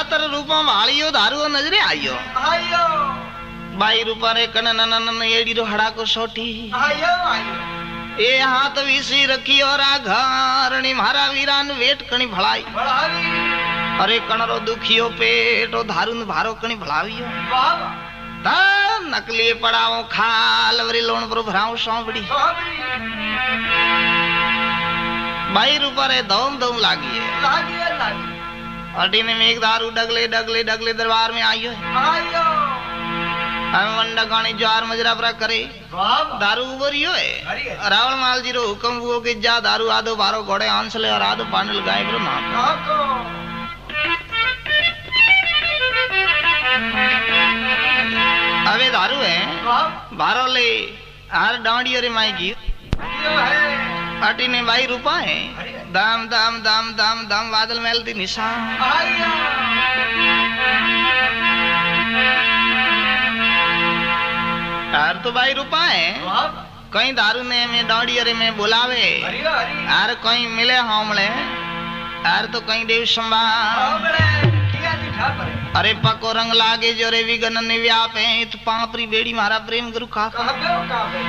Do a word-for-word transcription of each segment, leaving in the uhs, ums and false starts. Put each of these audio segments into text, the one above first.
तर रूपा वालियो दारू नजरे आयो आयो बाई रूपा रे कन नन नन एड़ी रो हड़ा को सोटी आयो आयो ए हाथ विसी रखी और आ घरणी मारा वीरान वेट कणी भलाई बढ़ावी अरे कणरो दुखियो पेट ओ धारुन भारो कणी भलावियो बाबा ता नकली पड़ाओ खाल वरी लोण पर भराओ सोंबड़ी बाई रूपा रे दम दम लागी है लागी है लागी अटी ने मेघ दारू डगले डगले डगले दरबार में आयो है आयो हम वंडा गानी जार मजरा पर करे बाबा दारू उबरियो है अरे रावण माल जी रो हुकम हुओ कि जा दारू आदो बारो घोड़े आंसले और आदो पांडल गाय पर नाम काको अबे दारू है बाबा बारो ले हार डांडी अरे माई की यो है अटी ने बाई रूपा है दाम दाम दाम दाम दाम बादल महल दी निशान आयो यार तो बाई रूपा है बाबा कहीं दारू ने में डांडी अरे में बुलावे हरि हरि यार कहीं मिले हमले यार तो कहीं देव संभाल हमले किया दिखा पर अरे पको रंग लागे जो रे विगन ने व्याप है इत पापरी बेड़ी मारा प्रेम गुरु का कहबे कहबे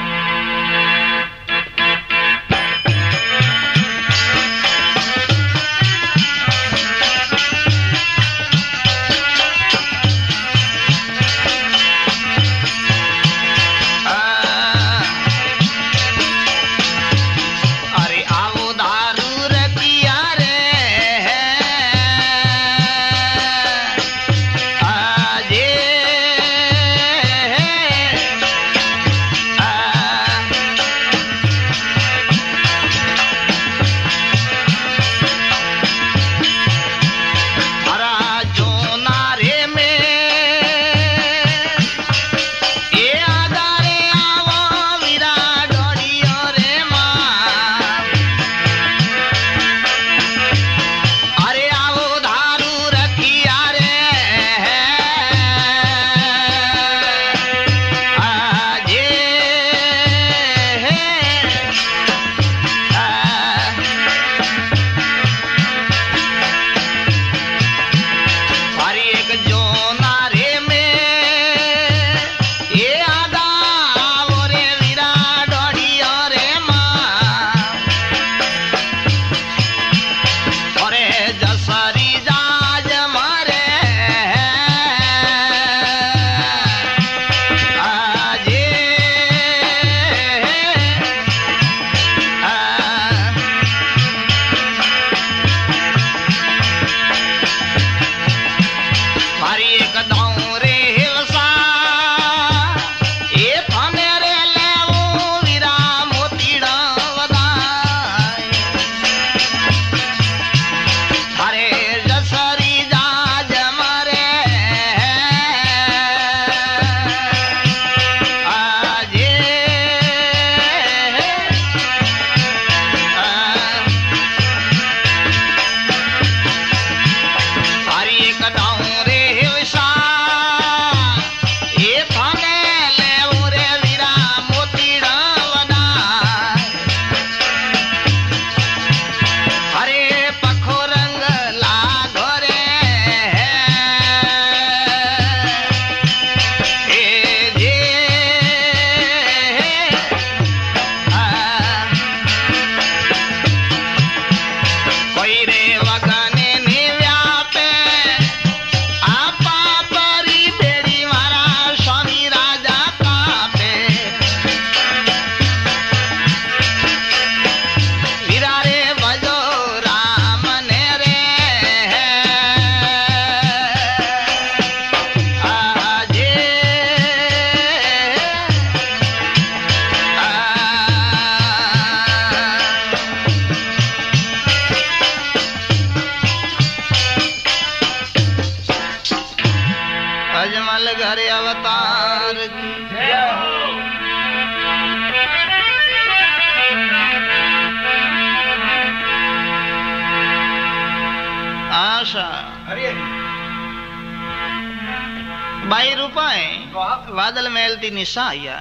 बाई रूपाए बादल मेलती निशा आया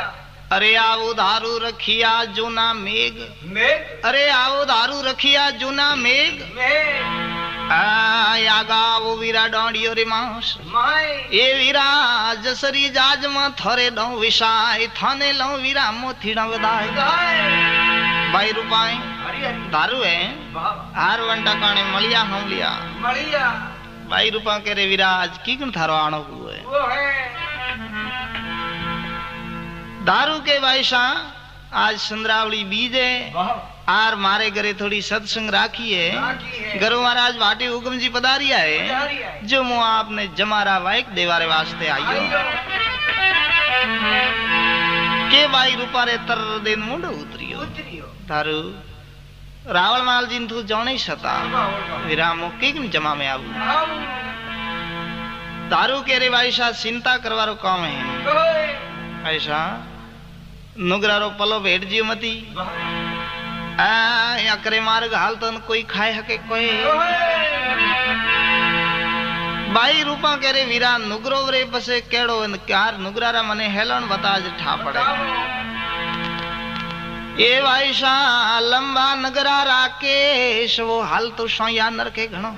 अरे आओ धारू रखिया जूना मेघ मेघ अरे आओ धारू रखिया जूना मेघ मेघ आय आगा वो वीरा डोंडियो रे मांस माय ए वीरा जसरी जाज में थोरे दो विशाय थाने लो वीरा मोथीड़ा वदाय दाय भाई रूपाए हरी हरी दारू है वाह हार वंटा काने मलिया हम लिया मलिया भाई रूपा के रे वीरा आज की कन थारो आनो हुए वो है दारू के भाईसा आज संद्रावली बीजे वाह आर मारे घरे थोड़ी सत्संग राखी है राखी है गरु महाराज भाटी हुक्म जी पधारिया है हरी है जो मुँह आपने जमारा वाइक देवारे वास्ते आइयो आइयो के भाई रूपा रे तर दिन मुंडो उतरियो उतरियो दारू रावण माल जी तू जाने सता वाह विरामो के जमा में आऊ आओ दारू के रे भाईसा चिंता करवारो काम है कोई ऐसा नुगरारो पलो भेट जियो मती वाह आ या करे मार्ग हाल तो कोई खाए हके कोई भाई रूपा के रे वीरा नुगरो रे बसे केड़ो कार नुगरारा मने हेलन बता ज ठा पड़े ए भाईसा लंबा नगरा राकेश वो हाल तो सोया नर के घणो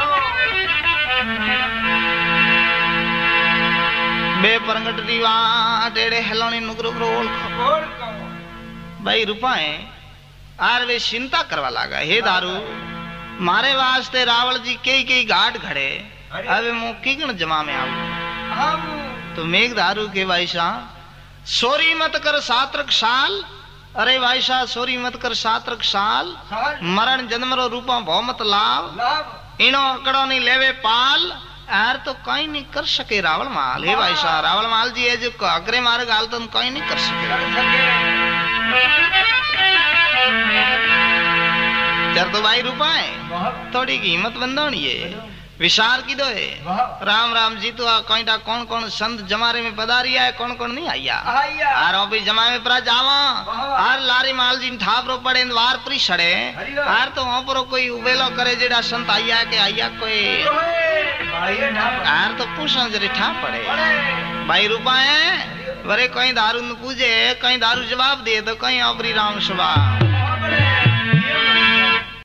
बे परंगट दीवा टेड़े हेलोनी नुगरो रो ओळखो भाई रूपाए आर वे चिंता करवा लागा हे दारू मारे वास्ते रावण जी कई कई घाट घड़े अबे मु किगण जमा में आऊ हम तो मेघ दारू के भाईसा सोरी मत कर सात्रक साल अरे भाईसा सोरी मत कर सात्रक साल साल मरण जन्म रो रूपा बहुमत लाभ लाभ इनो अकड़ो नहीं लेवे पाल यार तो कहीं नहीं कर सके रावण माल हे भाई साहब रावण माल जी है जो अग्रे मार्ग हाल तो कहीं नहीं कर सके कर सके चर तो भाई रूपा है वाह थोड़ी कीमत बंदोनी है विशाल की दो है वाह राम राम जी तो कहीं टा कौन कौन संत जमारे में पधारिया है कौन कौन नहीं आया आया आर भी जमा में परा जावा आर लारी माल जी ठाप रो पड़े वार परी सड़े आर तो वहां पर कोई उबेलो करे जेड़ा संत आया के आया कोई भाई ढाप आर तो पूछन जरे ठाप पड़े पड़े भाई रूपा है वरे कहीं दारू न पूजे कहीं दारू जवाब दे तो कहीं अबरी राम सुबह